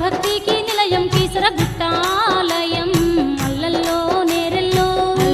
శివభక్తికి నిలయం కీసర గుట్టాలయం అల్లల్లో నేరెల్లో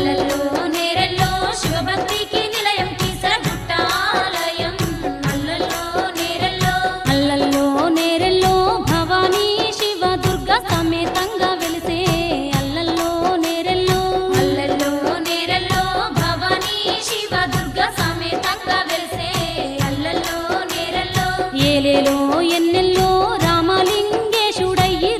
శివభక్తికి నిలయం కీసర గుట్టాలయం అల్లల్లో నేరెల్లో భవానీ శివ దుర్గ సమేతంగా వెలిసే అల్లల్లో నేరెల్లో భవానీ శివ దుర్గ సమేతంగా వెలిసే అల్లల్లో నేరెల్లో ఏలేలో ఎన్నెల్లో రామలింగేశుడయ్యి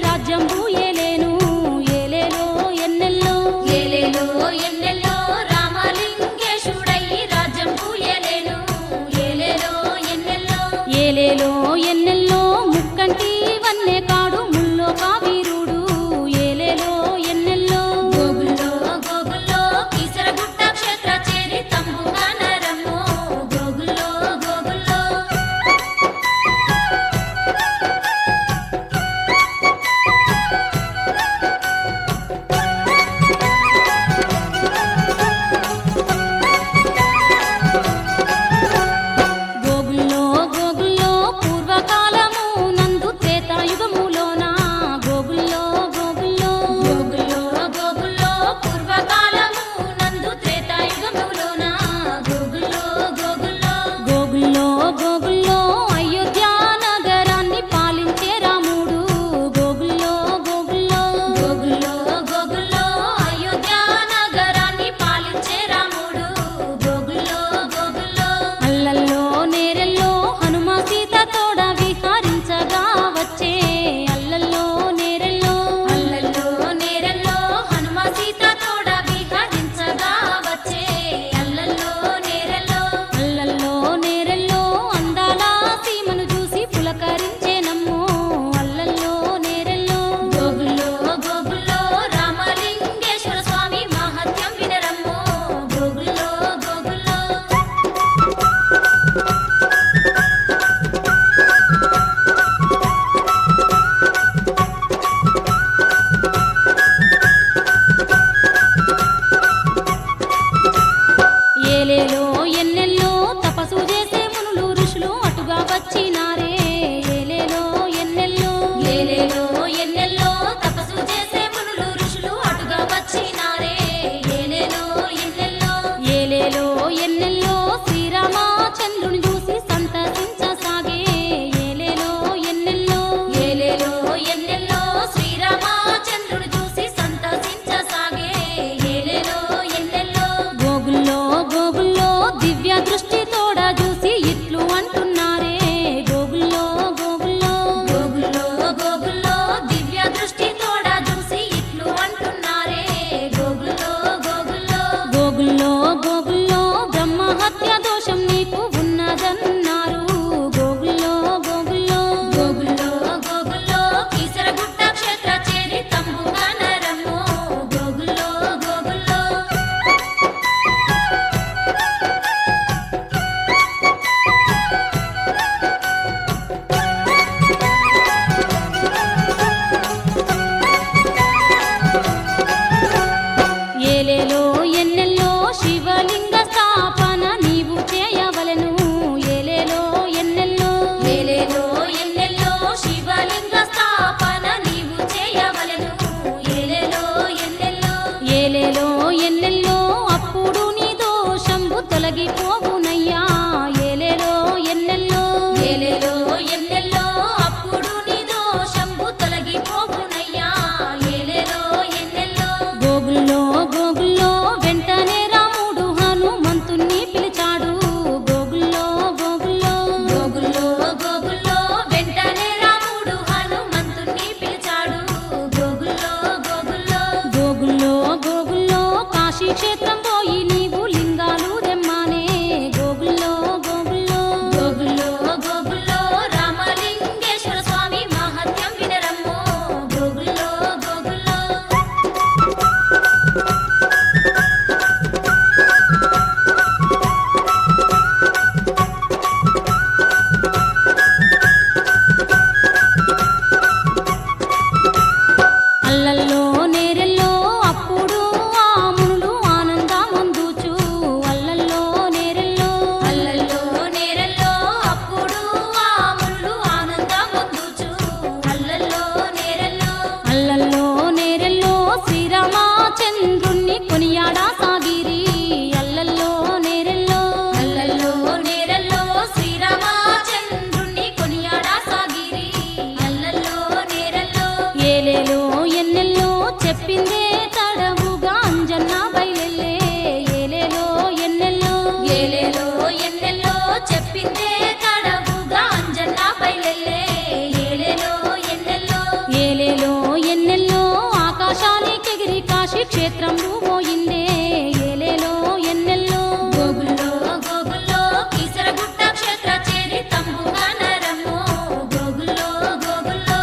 ఏలేలో ఎన్నెల్లో చెప్పిందే తడవుగా అంజన్న బయలెల్లే ఏలేలో ఎన్నెల్లో ఏలేలో ఎన్నెల్లో చెప్పిందే తడవుగా అంజన్న బయలెల్లే ఏలేలో ఎన్నెల్లో ఏలేలో ఎన్నెల్లో ఆకాశానికెగిరి కాశీ క్షేత్రంలో పోయిందే ఏలేలో ఎన్నెల్లో గోగుల్లో గోగుల్లో కీసరగుట్ట క్షేత్ర చేరి తంబుగా నరమ్మో గోగుల్లో గోగుల్లో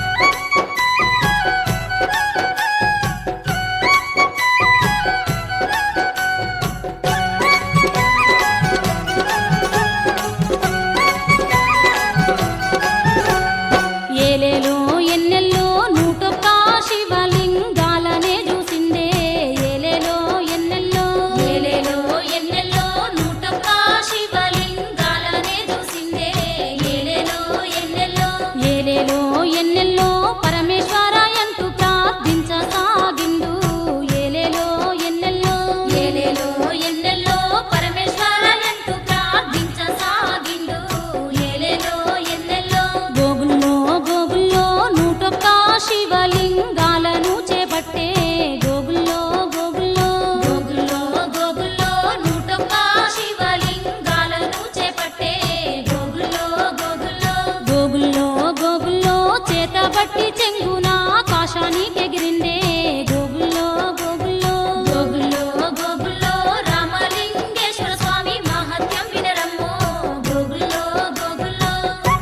ఏలేలో ఎన్నెల్లో 101 శివలింగాలనే చూసిందే ఏలేలో ఎన్నెల్లో ఏలేలో ఎన్నెల్లో 101 శివలింగాలనే చూసిందే ఏలేలో ఎన్నెల్లో ఏలేలో ఎన్నెల్లో పరమేశ్వర ఎంతు ప్రార్థించసాగిండు ఏలేలో ఎన్నెల్లో ఏలేలో ఎన్నెల్లో పరమేశ్వర ఎంతు ప్రార్థించసాగిండు ఏలేలో ఎన్నెల్లో గోగుల్లో గోగుల్లో 101 శివలింగాలను చేపట్టే గోగుల్లో గోగుల్లో గోగుల్లో గోగుల్లో 101 శివలింగాలను చేపట్టే గోగుల్లో గోగుల్లో గోగుల్లో గోగుల్లో చేతబట్టి చెంగున ఆకాశానికెగిరిందే గోగుల్లో గోగుల్లో గోగుల్లో గోగుల్లో రామలింగేశ్వర స్వామి మహత్యం వినరమ్మో గోగుల్లో గోగుల్లో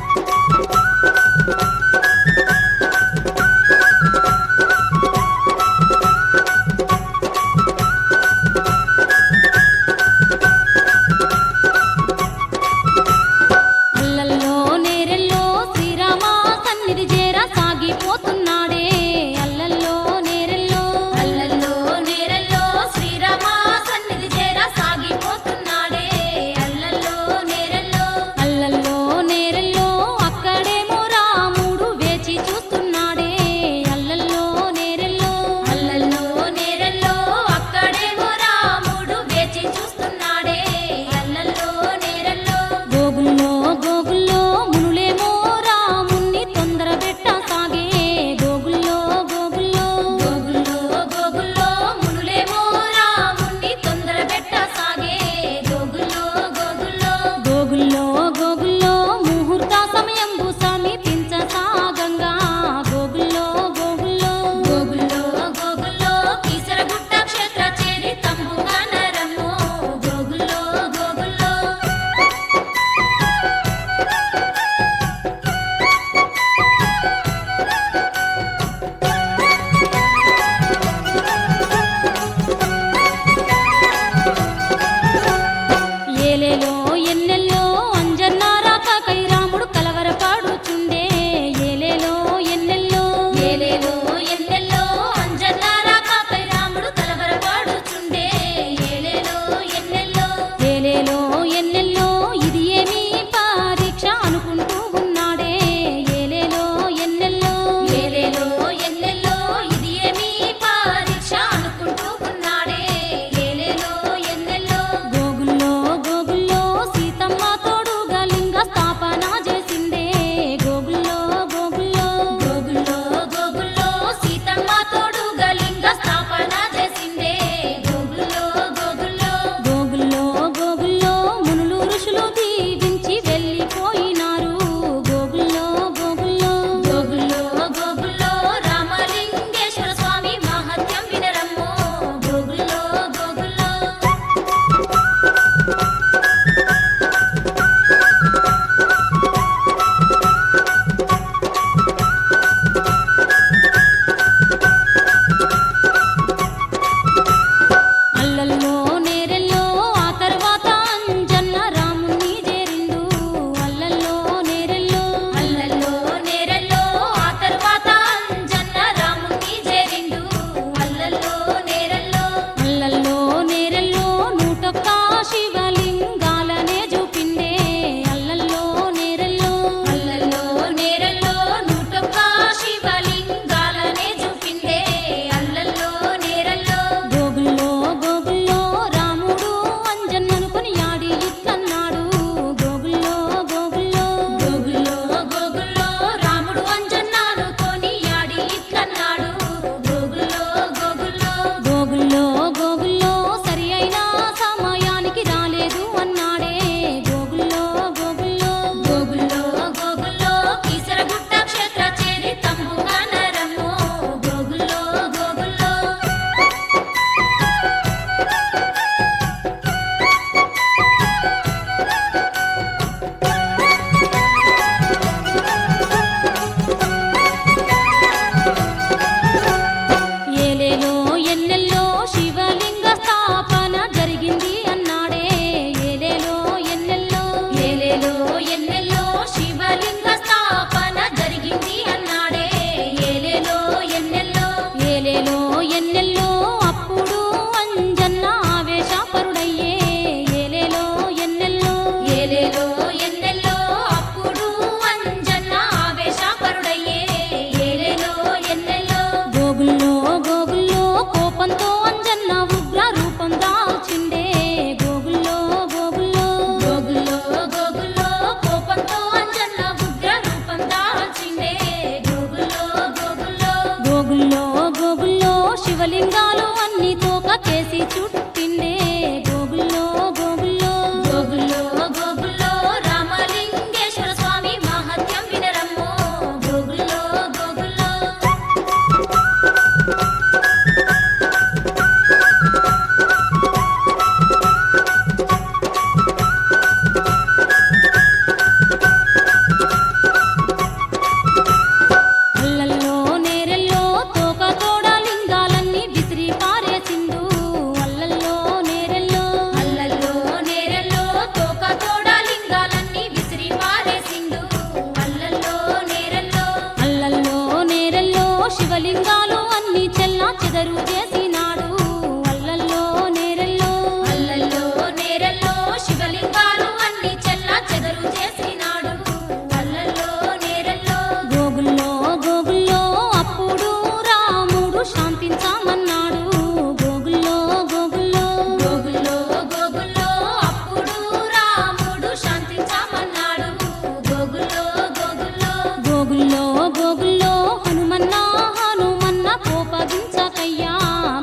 అల్లల్లో నేరెల్లో శ్రీరామ సన్నిధి చేర సాగిపోతున్నాడే అల్లల్లో నేరెల్లో అల్లల్లో నేరెల్లో శ్రీరామ సన్నిధి చేర సాగిపోతున్నాడే అల్లల్లో నేరెల్లో అల్లల్లో నేరెల్లో అక్కడేమో రాముడు వేచి చూస్తున్నాడే అల్లల్లో నేరెల్లో అల్లల్లో నేరెల్లో అక్కడేమో రాముడు వేచి చూస్తున్నాడే అల్లల్లో నేరెల్లో గోగుల్లో గోగుల్లో మునులేమో రాముణ్ణి తొందర పెట్టసాగే గోగుల్లో గోగుల్లో గోగుల్లో గోగుల్లో మునులేమో రాముణ్ణి తొందర పెట్టసాగే గోగుల్లో గోగుల్లో గోగుల్లో గోగుల్లో ముహూర్త సమయంబు సమీపించసాగంగా గోగుల్లో గోగుల్లో గోగుల్లో గోగుల్లో కీసరగుట్ట క్షేత్ర చేరి తంబుగా నరమ్మో గోగుల్లో గోగుల్లో ఏలేలో ఎన్నెల్లో అంజన్న రాకకై రాముడు కలవరపాడుచుండే ఏలేలో ఎన్నెల్లో ఏలేలో ఎన్నెల్లో అంజన్న రాకకై రాముడు కలవరపాడుచుండే ఏలేలో ఎన్నెల్లో ఏలేలో ఎన్నెల్లో ఇది ఏమి పరీక్ష అనుకుంటూ ఉన్నాడే ఏలేలో ఎన్నెల్లో ఏలేలో ఎన్నెల్లో ఇది ఏమి పరీక్ష అనుకుంటూ ఉన్నాడే ఏలేలో ఎన్నెల్లో గోగుల్లో గోగుల్లో సీతమ్మ తోడుగా లింగ స్థాపన చేసిందే గోగుల్లో గోగుల్లో గోగుల్లో గోగుల్లో శివలింగాలు అన్ని తోక కేసి చుట్టిండే గోగుల్లో గోగుల్లో గోగుల్లో గోగుల్లో రామలింగేశ్వర స్వామి మహత్యం వినరమ్మో గోగుల్లో గోగుల్లో అల్లల్లో నేరెల్లో తోక తోడ లింగాలన్నీ విసిరి పారేసిండు అల్లల్లో నేరెల్లో అల్లల్లో నేరెల్లో తోక తోడ లింగాలన్నీ విసిరి పారేసిండు అల్లల్లో నేరెల్లో అల్లల్లో నేరెల్లో శివలింగాలు అన్ని చెల్లా చెదరు చేసినాడు అల్లల్లో నేరెల్లో అల్లల్లో నేరెల్లో శివలింగాలు అన్ని చెల్లా చెదరు చేసినాడు అల్లల్లో నేరెల్లో గోగుల్లో గోగుల్లో అప్పుడు రాముడు శాంతించామన్నాడు గోగుల్లో గోగుల్లో గోగుల్లో గోగుల్లో అప్పుడు రాముడు శాంతించామన్నాడు గోగుల్లో గోగుల్లో గోగుల్లో గోగుల్లో హనుమన్న హనుమన్న కోపగించకయ్యా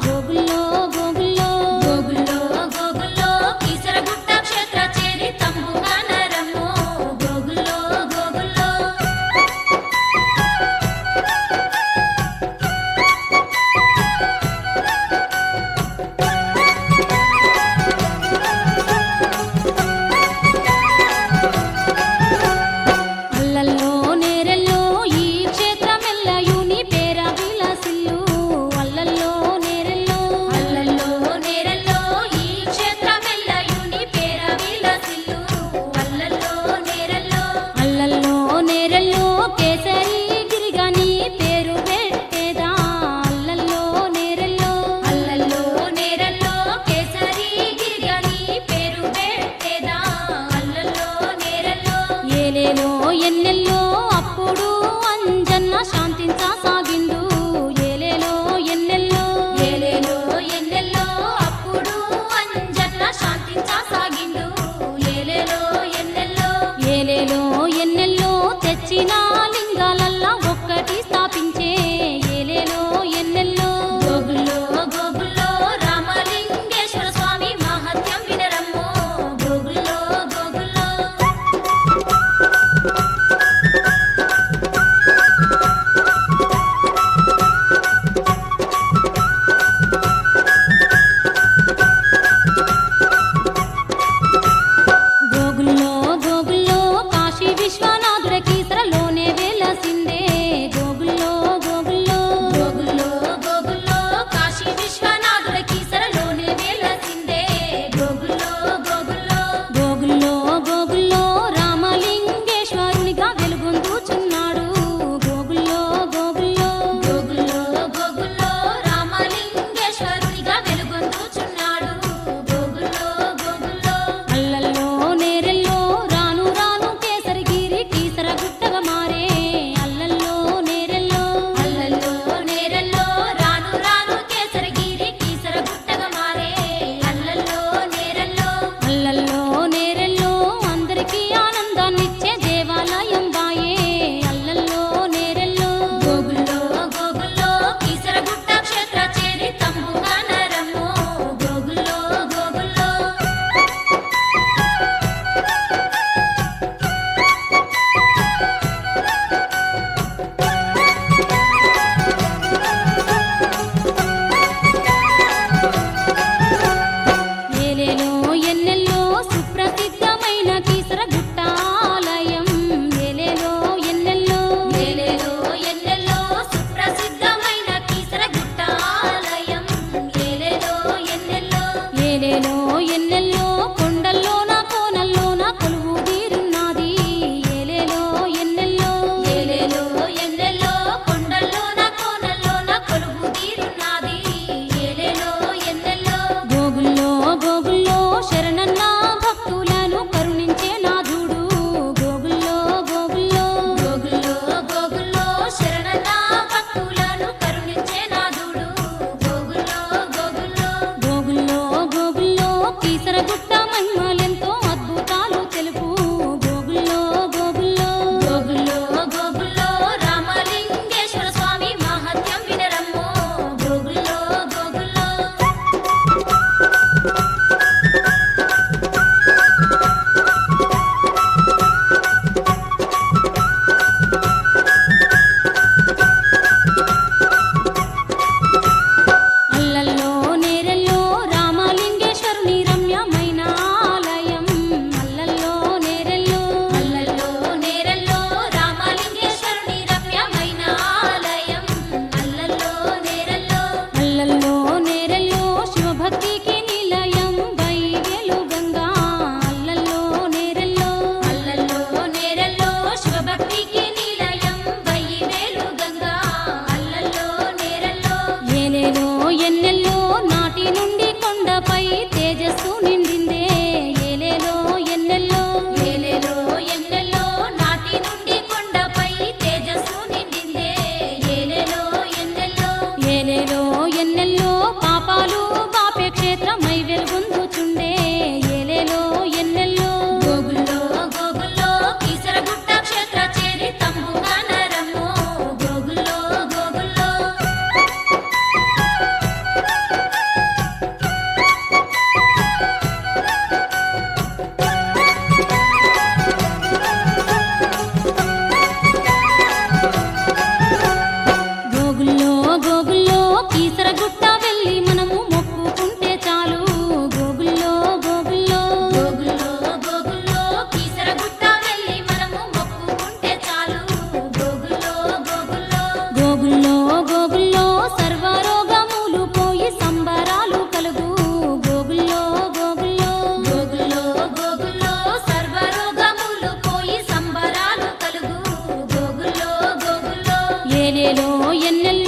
ఎన్నెల్లు